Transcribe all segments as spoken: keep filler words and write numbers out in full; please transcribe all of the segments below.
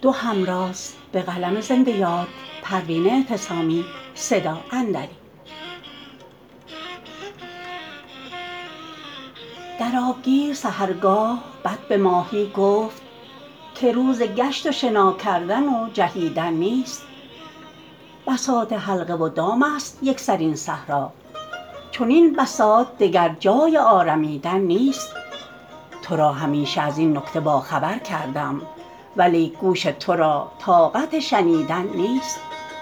دو همراز به قلم زنده یاد پروین اعتصامی صدا اندری. در آبگیر سحرگاه بط به ماهی گفت که روز گشت و شنا کردن و جهیدن نیست. بساط حلقه و دام است یکسر این صحرا، چنین بساط دگر جای آرمیدن نیست. تو را همیشه از این نکته باخبر کردم، ولیک گوش تو را طاقت شنیدن نیست.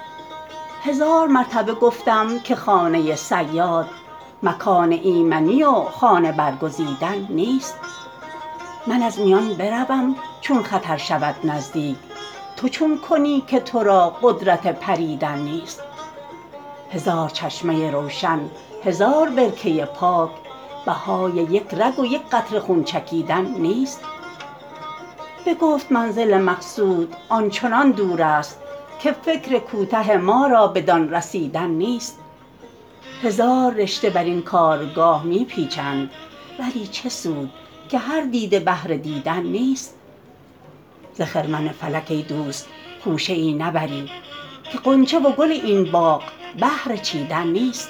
هزار مرتبه گفتم که خانه صیاد مکان ایمنی و خانه برگزیدن نیست. من از میان بروم چون خطر شود نزدیک، تو چون کنی که تو را قدرت پریدن نیست. هزار چشمه روشن، هزار برکه پاک، بهای یک رگ و یک قطره خون چکیدن نیست. بگفت منزل مقصود آنچنان دور است که فکر کوته ما را بدان رسیدن نیست. هزار رشته بر این کارگاه می پیچند، ولی چه سود که هر دیده بهر دیدن نیست. ز خرمن فلک ای دوست خوشه ای نبری، که غنچه و گل این باغ بهر چیدن نیست.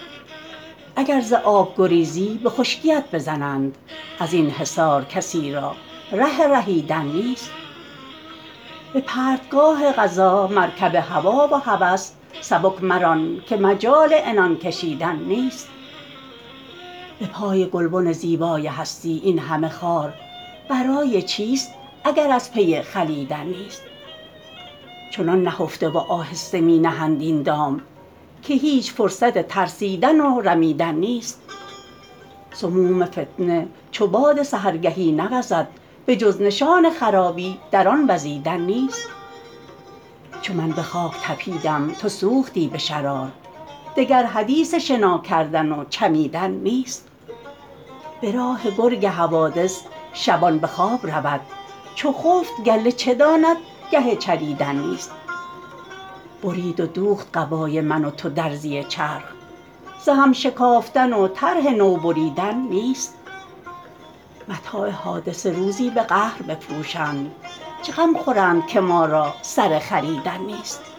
اگر ز آب گریزی به خشکیت بزنند، از این حصار کسی را ره رهیدن نیست. به پرتگاه قضا مرکب هوی و هوس سبک مران که مجال عنان کشیدن نیست. به پای گلبن زیبای هستی این همه خار برای چیست اگر از پی خلیدن نیست. چنان نهفته و آهسته می نهند این دام که هیچ فرصت ترسیدن و رمیدن نیست. سموم فتنه چو باد سحرگهی نوزد، به جز نشان خرابی در آن وزیدن نیست. چو من به خاک تپیدم تو سوختی به شرار، دگر حدیث شنا کردن و چمیدن نیست. به راه گرگ حوادث شبان به خواب رود، چو خفت گله چه داند گه چریدن نیست. برید و دوخت قبای من و تو درزی چرخ، ز هم شکافتن و طرح نو بریدن نیست. متاع حادثه روزی به قهر بفروشند، چه غم خورند که ما را سر خریدن نیست.